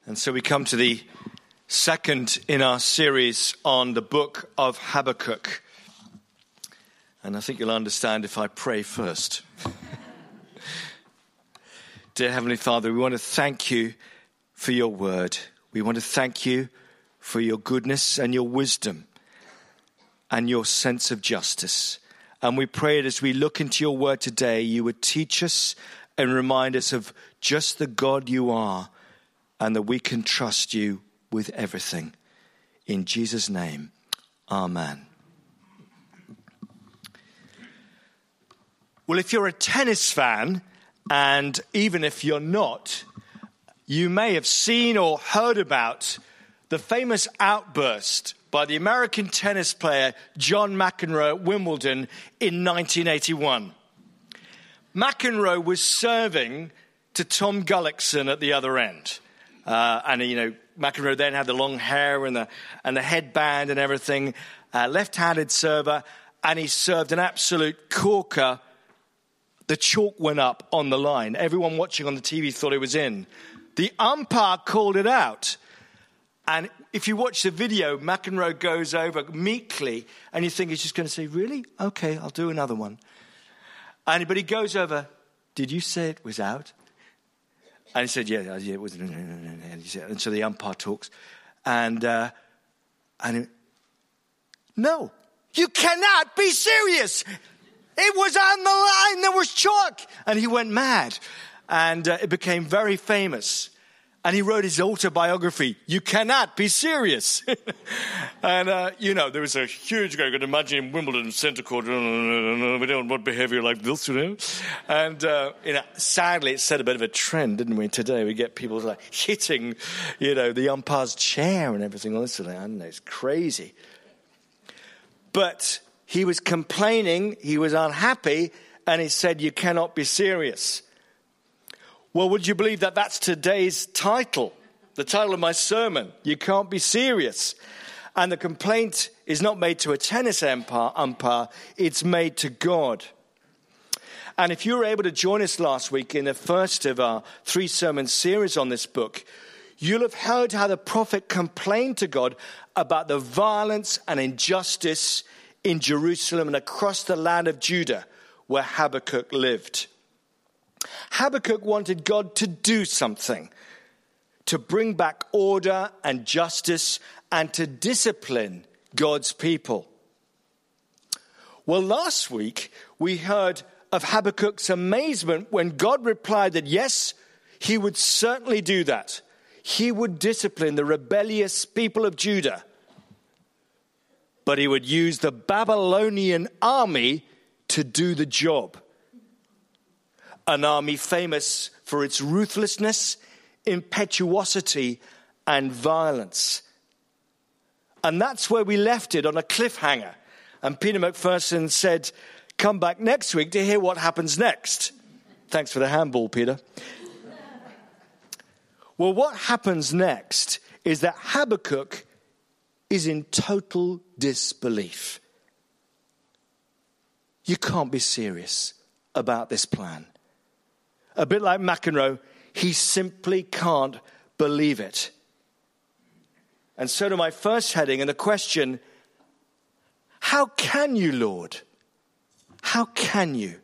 And so we come to the second in our series on the book of Habakkuk. And I think you'll understand if I pray first. Dear Heavenly Father, we want to thank you for your word. We want to thank you for your goodness and your wisdom and your sense of justice. And we pray that as we look into your word today, you would teach us and remind us of just the God you are, and that we can trust you with everything. In Jesus' name, amen. Well, if you're a tennis fan, and even if you're not, you may have seen or heard about the famous outburst by the American tennis player John McEnroe at Wimbledon in 1981. McEnroe was serving to Tom Gullickson at the other end. McEnroe then had the long hair and the headband and everything, left-handed server, and he served an absolute corker. The chalk went up on the line. Everyone watching on the TV thought it was in. The umpire called it out. And if you watch the video, McEnroe goes over meekly, and you think he's just going to say, really? Okay, I'll do another one. But he goes over, did you say it was out? And he said, yeah, it was. And so the umpire talks. No, you cannot be serious. It was on the line. There was chalk. And he went mad. And it became very famous. And he wrote his autobiography, You Cannot Be Serious. And, there was a huge guy. You can imagine Wimbledon Centre Court. We don't want behaviour like this, And, sadly, it set a bit of a trend, didn't we, today? We get people like hitting, the umpire's chair and everything. Honestly, I don't know, it's crazy. But he was complaining, he was unhappy, and he said, you cannot be serious. Well, would you believe that that's today's title, the title of my sermon, You Can't Be Serious. And the complaint is not made to a tennis umpire, it's made to God. And if you were able to join us last week in the first of our 3-sermon series on this book, you'll have heard how the prophet complained to God about the violence and injustice in Jerusalem and across the land of Judah where Habakkuk lived. Habakkuk wanted God to do something, to bring back order and justice and to discipline God's people. Well, last week we heard of Habakkuk's amazement when God replied that yes, he would certainly do that. He would discipline the rebellious people of Judah, but he would use the Babylonian army to do the job. An army famous for its ruthlessness, impetuosity, and violence. And that's where we left it, on a cliffhanger. And Peter McPherson said, come back next week to hear what happens next. Thanks for the handball, Peter. Well, what happens next is that Habakkuk is in total disbelief. You can't be serious about this plan. A bit like McEnroe, he simply can't believe it. And so to my first heading and the question, how can you, Lord? How can you?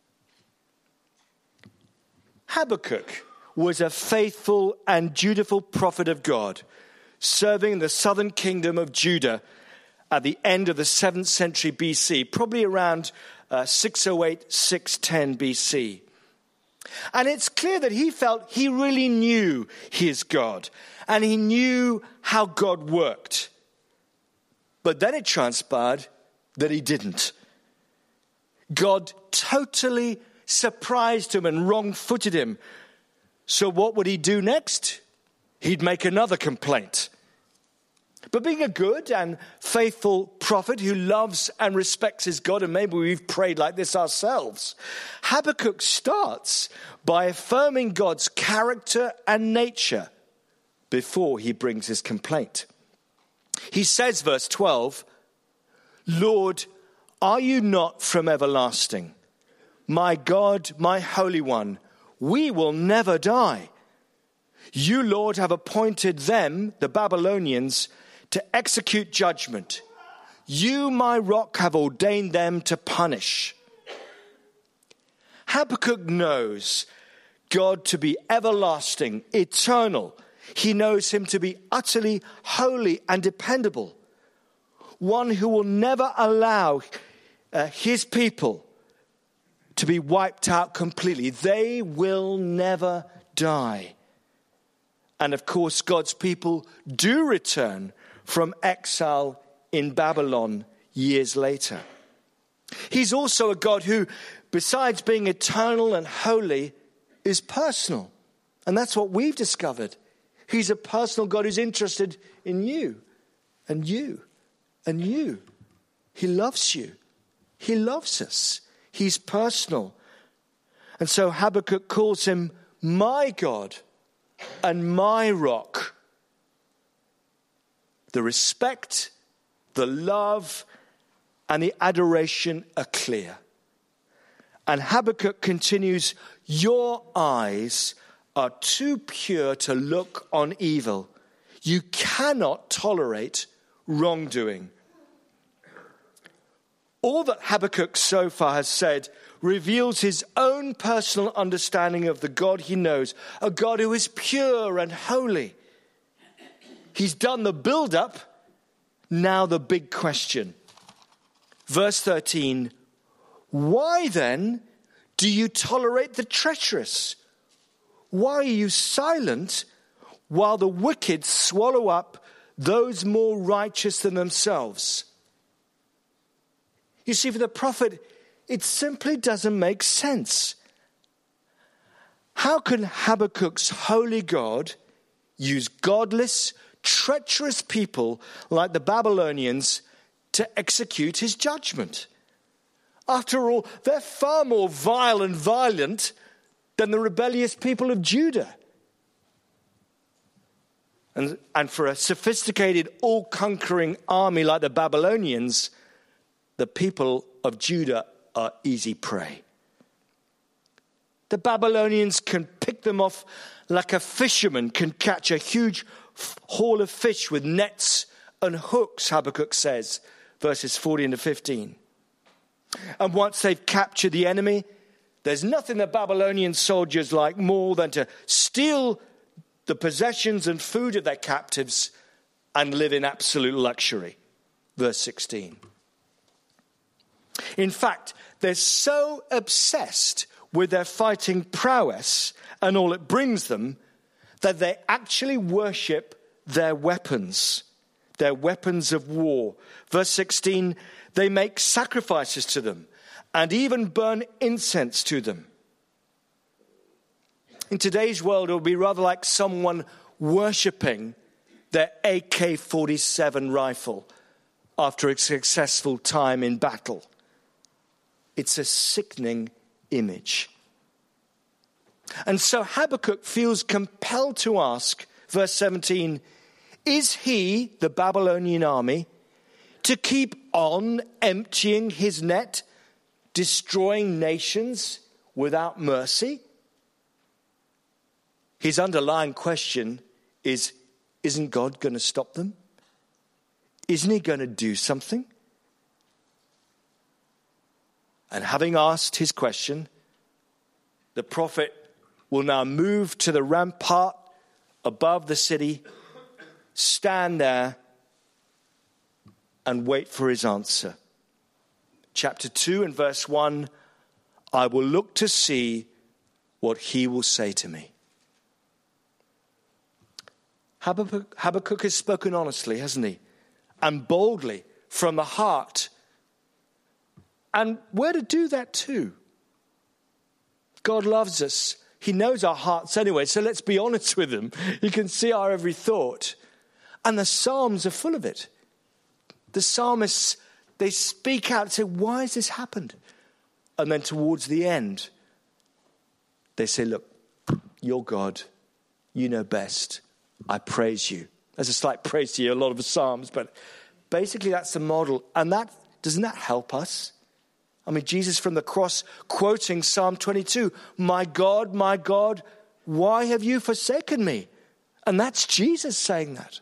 Habakkuk was a faithful and dutiful prophet of God, serving in the southern kingdom of Judah at the end of the 7th century BC, probably around 608, 610 BC. And it's clear that he felt he really knew his God, and he knew how God worked. But then it transpired that he didn't. God totally surprised him and wrong-footed him. So what would he do next? He'd make another complaint. But being a good and faithful prophet who loves and respects his God, and maybe we've prayed like this ourselves, Habakkuk starts by affirming God's character and nature before he brings his complaint. He says, verse 12, Lord, are you not from everlasting? My God, my Holy One, we will never die. You, Lord, have appointed them, the Babylonians, to execute judgment. You, my rock, have ordained them to punish. Habakkuk knows God to be everlasting, eternal. He knows him to be utterly holy and dependable. One who will never allow his people to be wiped out completely. They will never die. And of course, God's people do return from exile in Babylon years later. He's also a God who, besides being eternal and holy, is personal. And that's what we've discovered. He's a personal God who's interested in you and you and you. He loves you. He loves us. He's personal. And so Habakkuk calls him my God and my rock. The respect, the love, and the adoration are clear. And Habakkuk continues, your eyes are too pure to look on evil. You cannot tolerate wrongdoing. All that Habakkuk so far has said reveals his own personal understanding of the God he knows, a God who is pure and holy. He's done the build-up, now the big question. Verse 13, why then do you tolerate the treacherous? Why are you silent while the wicked swallow up those more righteous than themselves? You see, for the prophet, it simply doesn't make sense. How can Habakkuk's holy God use godless, treacherous people like the Babylonians to execute his judgment? After all, they're far more vile and violent than the rebellious people of Judah. And for a sophisticated, all-conquering army like the Babylonians, the people of Judah are easy prey. The Babylonians can pick them off like a fisherman can catch a huge haul of fish with nets and hooks, Habakkuk says, verses 14 to 15. And once they've captured the enemy, there's nothing the Babylonian soldiers like more than to steal the possessions and food of their captives and live in absolute luxury. Verse 16. In fact, they're so obsessed with their fighting prowess and all it brings them that they actually worship their weapons of war. Verse 16, they make sacrifices to them and even burn incense to them. In today's world, it would be rather like someone worshipping their AK-47 rifle after a successful time in battle. It's a sickening image. And so Habakkuk feels compelled to ask, verse 17, is he, the Babylonian army, to keep on emptying his net, destroying nations without mercy? His underlying question is, isn't God going to stop them? Isn't he going to do something? And having asked his question, the prophet will now move to the rampart above the city, stand there, and wait for his answer. Chapter 2 and verse 1, I will look to see what he will say to me. Habakkuk has spoken honestly, hasn't he? And boldly from the heart. And we're to do that too. God loves us. He knows our hearts anyway, so let's be honest with him. He can see our every thought. And the Psalms are full of it. The psalmists, they speak out and say, why has this happened? And then towards the end, they say, look, you're God. You know best. I praise you. There's a slight praise to you, a lot of the Psalms, but basically that's the model. And doesn't that help us? I mean, Jesus from the cross quoting Psalm 22, my God, why have you forsaken me? And that's Jesus saying that.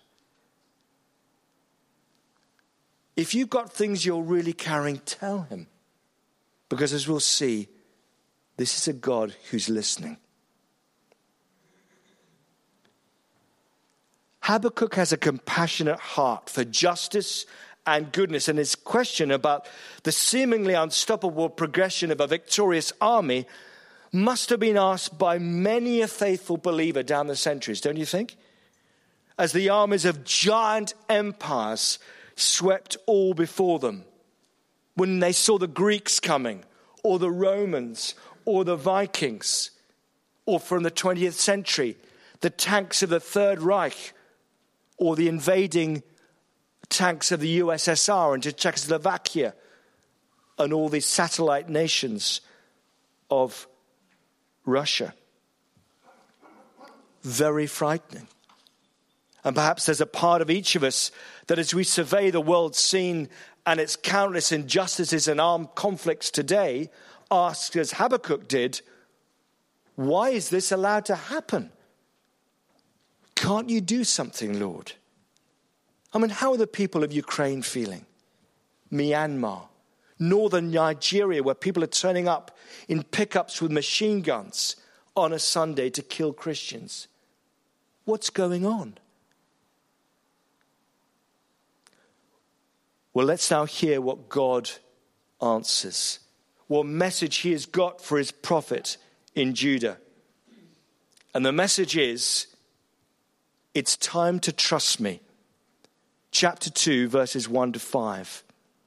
If you've got things you're really carrying, tell him. Because as we'll see, this is a God who's listening. Habakkuk has a compassionate heart for justice and goodness, and his question about the seemingly unstoppable progression of a victorious army must have been asked by many a faithful believer down the centuries, don't you think? As the armies of giant empires swept all before them, when they saw the Greeks coming, or the Romans, or the Vikings, or from the 20th century, the tanks of the Third Reich, or the invading tanks of the USSR into Czechoslovakia, and all these satellite nations of Russia. Very frightening. And perhaps there's a part of each of us that as we survey the world scene and its countless injustices and armed conflicts today, asks, as Habakkuk did, why is this allowed to happen? Can't you do something, Lord? I mean, how are the people of Ukraine feeling? Myanmar, northern Nigeria, where people are turning up in pickups with machine guns on a Sunday to kill Christians. What's going on? Well, let's now hear what God answers. What message he has got for his prophet in Judah. And the message is, it's time to trust me. Chapter 2, verses 1 to 5.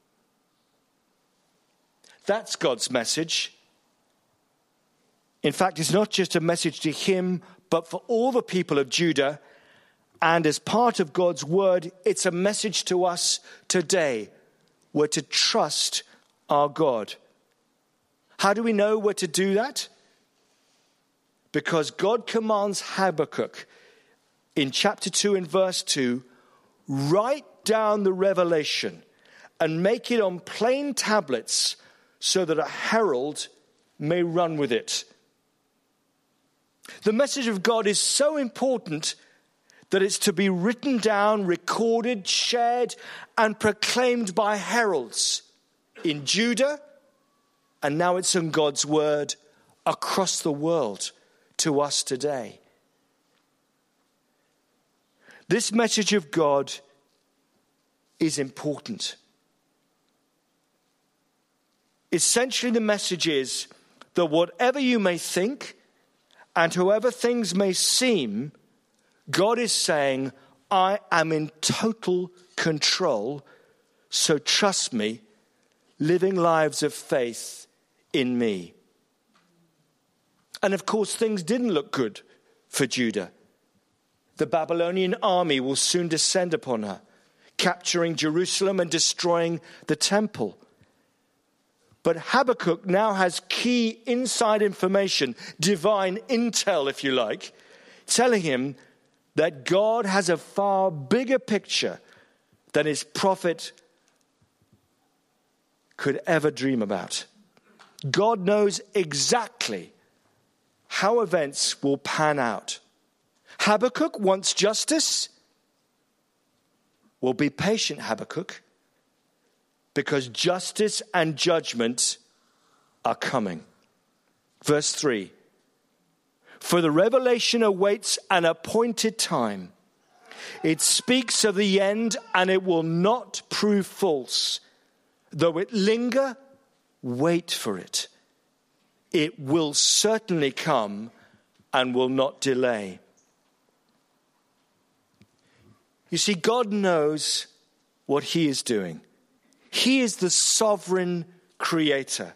That's God's message. In fact, it's not just a message to him, but for all the people of Judah. And as part of God's word, it's a message to us today. We're to trust our God. How do we know we're to do that? Because God commands Habakkuk in chapter 2 and verse 2, write down the revelation and make it on plain tablets so that a herald may run with it. The message of God is so important that it's to be written down, recorded, shared, and proclaimed by heralds in Judah, and now it's in God's word across the world to us today. This message of God is important. Essentially, the message is that whatever you may think and however things may seem, God is saying, I am in total control, so trust me, living lives of faith in me. And of course, things didn't look good for Judah. The Babylonian army will soon descend upon her, capturing Jerusalem and destroying the temple. But Habakkuk now has key inside information, divine intel, if you like, telling him that God has a far bigger picture than his prophet could ever dream about. God knows exactly how events will pan out. Habakkuk wants justice. Well, be patient, Habakkuk, because justice and judgment are coming. Verse 3. For the revelation awaits an appointed time. It speaks of the end, and it will not prove false. Though it linger, wait for it. It will certainly come and will not delay. You see, God knows what he is doing. He is the sovereign creator.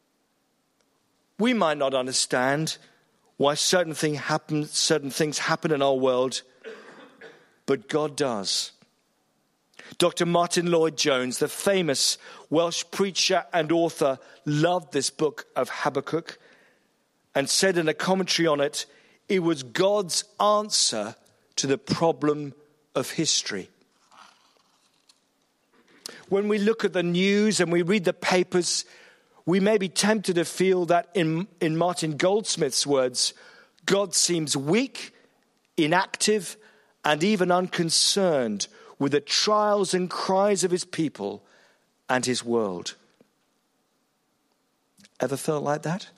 We might not understand why certain things happen in our world, but God does. Dr. Martin Lloyd-Jones, the famous Welsh preacher and author, loved this book of Habakkuk and said in a commentary on it, it was God's answer to the problem of history. When we look at the news and we read the papers, we may be tempted to feel that in Martin Goldsmith's words, God seems weak, inactive, and even unconcerned with the trials and cries of his people and his world. Ever felt like that?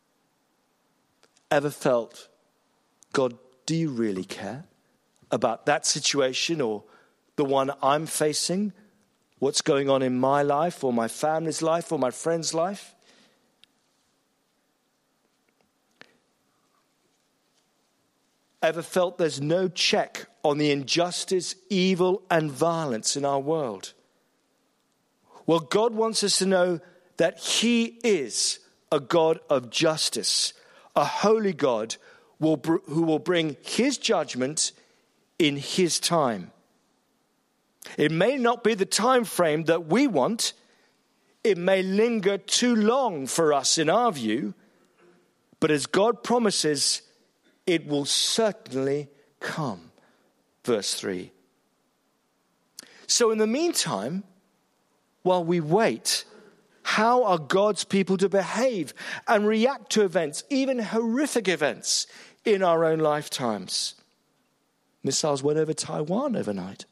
Ever felt, God, do you really care about that situation or the one I'm facing? What's going on in my life or my family's life or my friend's life? Ever felt there's no check on the injustice, evil, and violence in our world? Well, God wants us to know that he is a God of justice, a holy God who will bring his judgment in his time. It may not be the time frame that we want. It may linger too long for us in our view. But as God promises, it will certainly come. Verse 3. So in the meantime, while we wait, how are God's people to behave and react to events, even horrific events, in our own lifetimes? Missiles went over Taiwan overnight.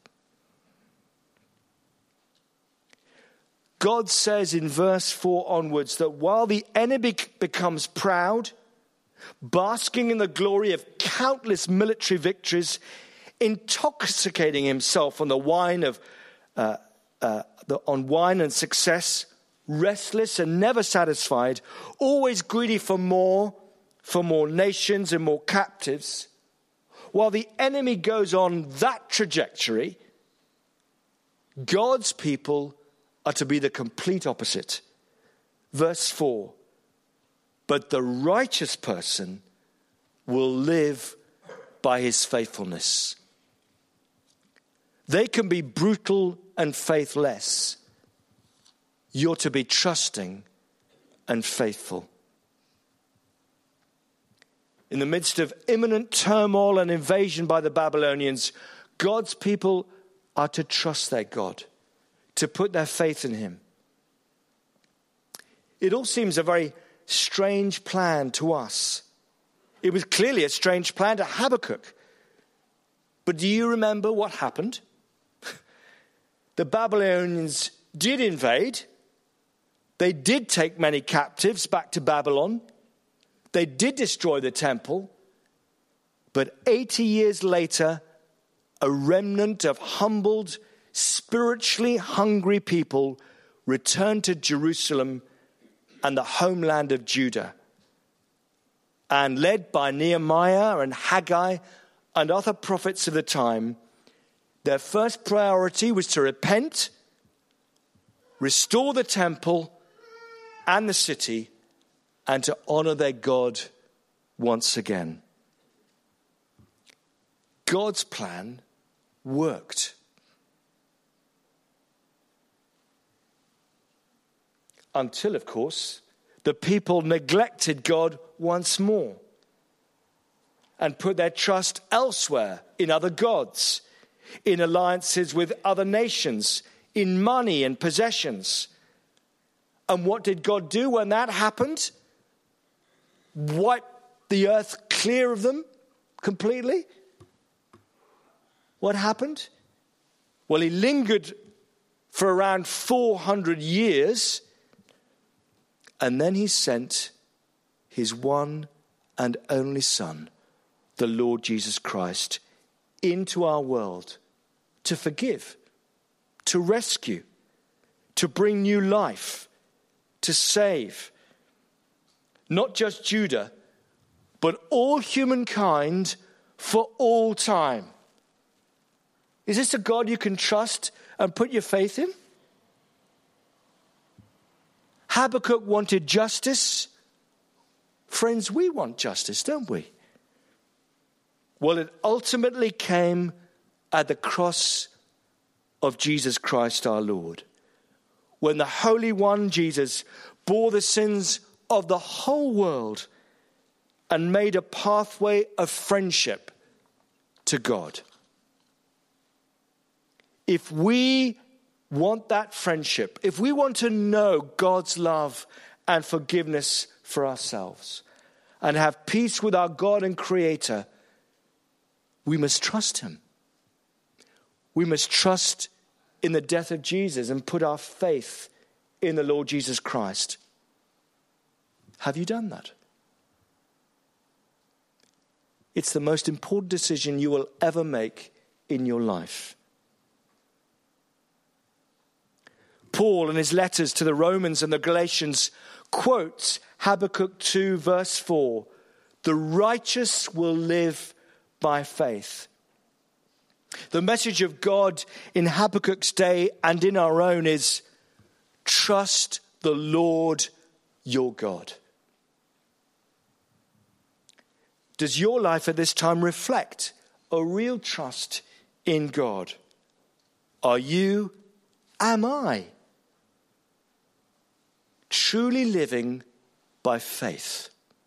God says in verse 4 onwards that while the enemy becomes proud, basking in the glory of countless military victories, intoxicating himself on the wine of on wine and success, restless and never satisfied, always greedy for more nations and more captives, while the enemy goes on that trajectory, God's people are to be the complete opposite. Verse 4, but the righteous person will live by his faithfulness. They can be brutal and faithless. You're to be trusting and faithful. In the midst of imminent turmoil and invasion by the Babylonians, God's people are to trust their God, to put their faith in him. It all seems a very strange plan to us. It was clearly a strange plan to Habakkuk. But do you remember what happened? The Babylonians did invade. They did take many captives back to Babylon. They did destroy the temple. But 80 years later, a remnant of humbled, spiritually hungry people returned to Jerusalem and the homeland of Judah. And led by Nehemiah and Haggai and other prophets of the time, their first priority was to repent, restore the temple and the city, and to honor their God once again. God's plan worked. Until, of course, the people neglected God once more and put their trust elsewhere in other gods, in alliances with other nations, in money and possessions. And what did God do when that happened? Wipe the earth clear of them completely? What happened? Well, he lingered for around 400 years, and then he sent his one and only Son, the Lord Jesus Christ, into our world to forgive, to rescue, to bring new life, to save. Not just Judah, but all humankind for all time. Is this a God you can trust and put your faith in? Habakkuk wanted justice. Friends, we want justice, don't we? Well, it ultimately came at the cross of Jesus Christ our Lord, when the Holy One, Jesus, bore the sins of the whole world and made a pathway of friendship to God. If we want that friendship, if we want to know God's love and forgiveness for ourselves and have peace with our God and Creator, we must trust him. We must trust in the death of Jesus and put our faith in the Lord Jesus Christ. Have you done that? It's the most important decision you will ever make in your life. Paul, in his letters to the Romans and the Galatians, quotes Habakkuk 2 verse 4, "The righteous will live by faith." The message of God in Habakkuk's day and in our own is, trust the Lord your God. Does your life at this time reflect a real trust in God? Am I truly living by faith?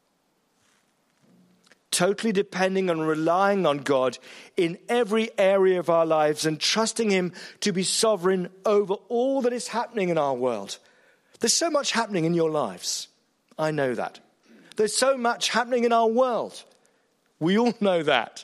Totally depending and relying on God in every area of our lives and trusting him to be sovereign over all that is happening in our world. There's so much happening in your lives. I know that. There's so much happening in our world. We all know that.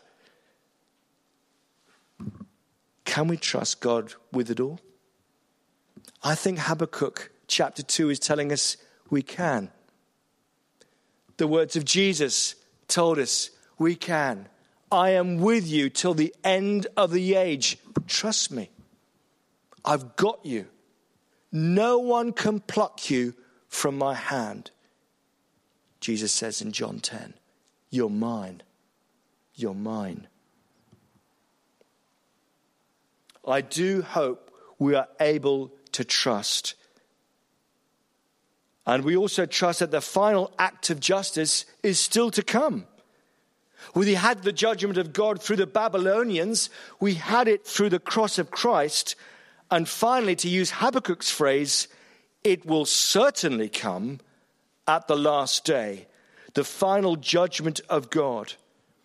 Can we trust God with it all? I think Habakkuk chapter 2 is telling us we can. The words of Jesus told us we can. I am with you till the end of the age. Trust me. I've got you. No one can pluck you from my hand. Jesus says in John 10, you're mine. You're mine. I do hope we are able to trust. And we also trust that the final act of justice is still to come. We had the judgment of God through the Babylonians. We had it through the cross of Christ. And finally, to use Habakkuk's phrase, it will certainly come at the last day, the final judgment of God.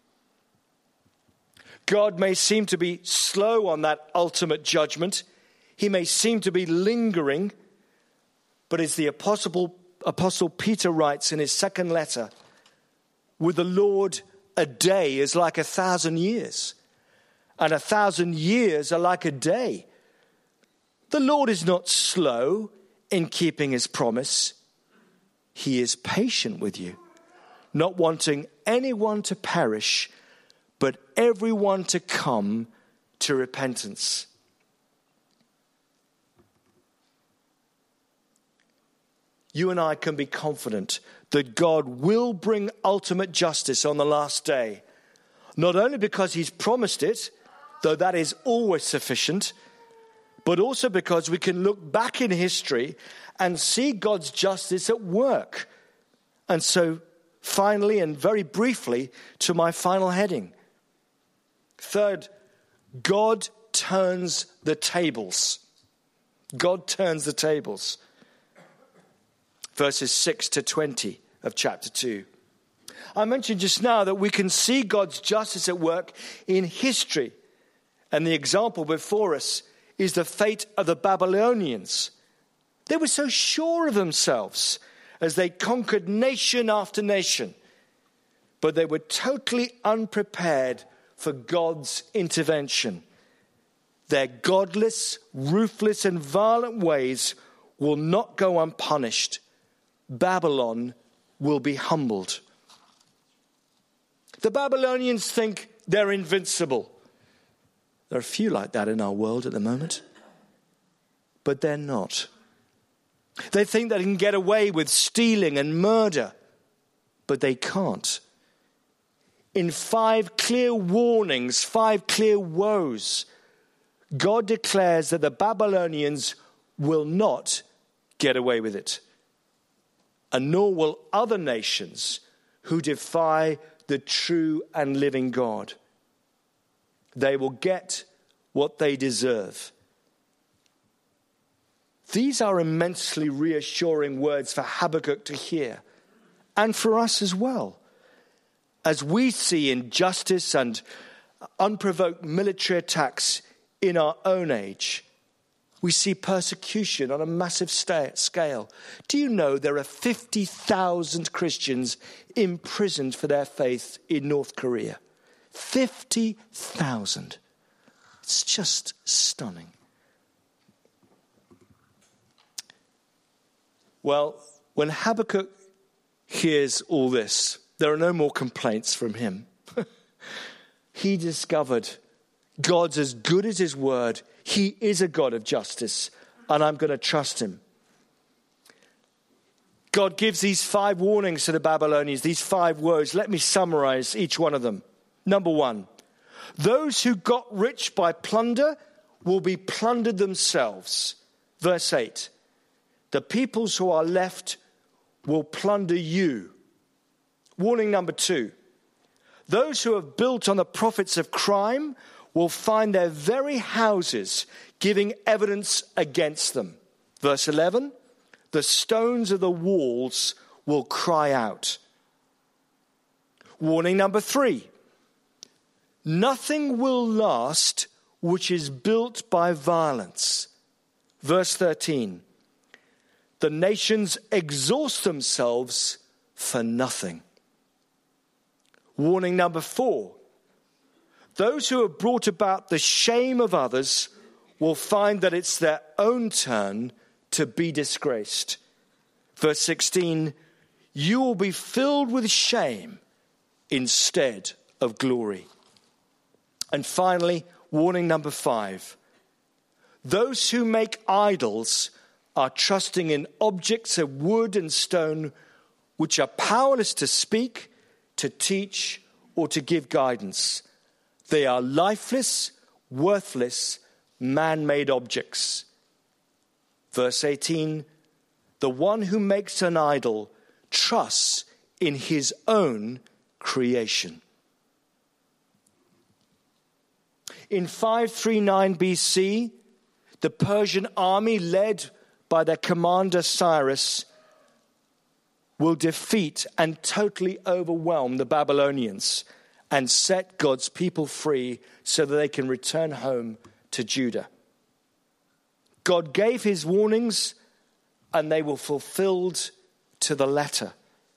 God may seem to be slow on that ultimate judgment. He may seem to be lingering. But as the Apostle Peter writes in his second letter, with the Lord, a day is like 1,000 years, and 1,000 years are like a day. The Lord is not slow in keeping his promise. He is patient with you, not wanting anyone to perish, but everyone to come to repentance. You and I can be confident that God will bring ultimate justice on the last day. Not only because he's promised it, though that is always sufficient, but also because we can look back in history and see God's justice at work. And so, finally and very briefly, to my final heading. Third, God turns the tables. God turns the tables. Verses 6 to 20 of chapter 2. I mentioned just now that we can see God's justice at work in history. And the example before us is the fate of the Babylonians. They were so sure of themselves as they conquered nation after nation. But they were totally unprepared for God's intervention. Their godless, ruthless, and violent ways will not go unpunished. Babylon will be humbled. The Babylonians think they're invincible. There are a few like that in our world at the moment. But they're not. They think they can get away with stealing and murder. But they can't. In 5 clear warnings, 5 clear woes, God declares that the Babylonians will not get away with it. And nor will other nations who defy the true and living God. They will get what they deserve. These are immensely reassuring words for Habakkuk to hear, and for us as well. As we see injustice and unprovoked military attacks in our own age, we see persecution on a massive scale. Do you know there are 50,000 Christians imprisoned for their faith in North Korea? 50,000. It's just stunning. Well, when Habakkuk hears all this, there are no more complaints from him. He discovered God's as good as his word. He is a God of justice, and I'm going to trust him. God gives these 5 warnings to the Babylonians, these 5 woes. Let me summarize each one of them. Number 1, those who got rich by plunder will be plundered themselves. Verse 8, the peoples who are left will plunder you. Warning number 2, those who have built on the profits of crime will find their very houses giving evidence against them. Verse 11, the stones of the walls will cry out. Warning number 3, nothing will last which is built by violence. Verse 13, the nations exhaust themselves for nothing. Warning number 4, those who have brought about the shame of others will find that it's their own turn to be disgraced. Verse 16, you will be filled with shame instead of glory. And finally, warning number 5, those who make idols are trusting in objects of wood and stone which are powerless to speak, to teach, or to give guidance. They are lifeless, worthless, man-made objects. Verse 18, the one who makes an idol trusts in his own creation. In 539 BC, the Persian army led by their commander Cyrus will defeat and totally overwhelm the Babylonians and set God's people free so that they can return home to Judah. God gave his warnings and they were fulfilled to the letter.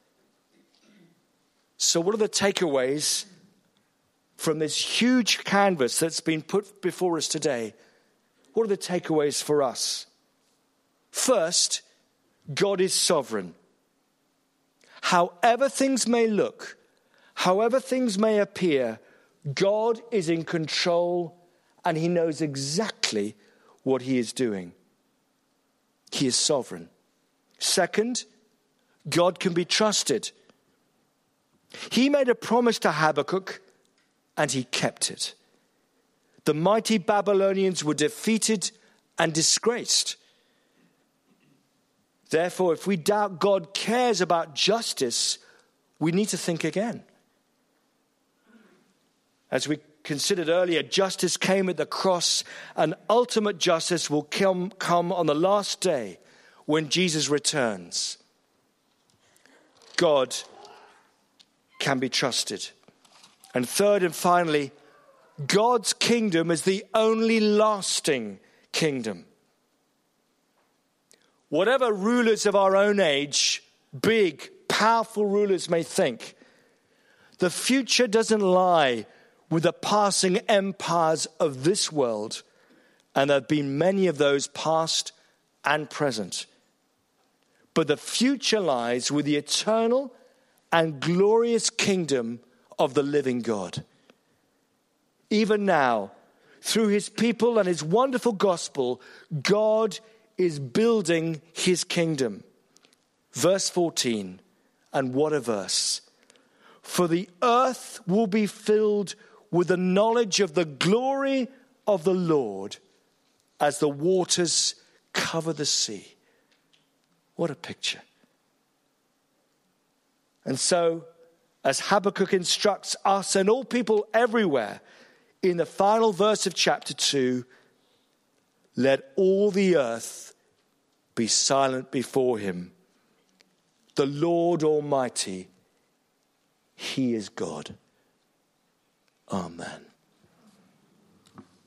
So what are the takeaways from this huge canvas that's been put before us today? What are the takeaways for us? First, God is sovereign. However things may look, however things may appear, God is in control and he knows exactly what he is doing. He is sovereign. Second, God can be trusted. He made a promise to Habakkuk and he kept it. The mighty Babylonians were defeated and disgraced. Therefore, if we doubt God cares about justice, we need to think again. As we considered earlier, justice came at the cross, and ultimate justice will come on the last day when Jesus returns. God can be trusted. And third and finally, God's kingdom is the only lasting kingdom. Whatever rulers of our own age, big, powerful rulers may think, the future doesn't lie with the passing empires of this world, and there have been many of those past and present. But the future lies with the eternal and glorious kingdom of the living God. Even now, through his people and his wonderful gospel, God is building his kingdom. Verse 14, and what a verse. For the earth will be filled with the knowledge of the glory of the Lord as the waters cover the sea. What a picture. And so, as Habakkuk instructs us and all people everywhere, in the final verse of chapter 2, let all the earth be silent before him. The Lord Almighty, he is God. Amen.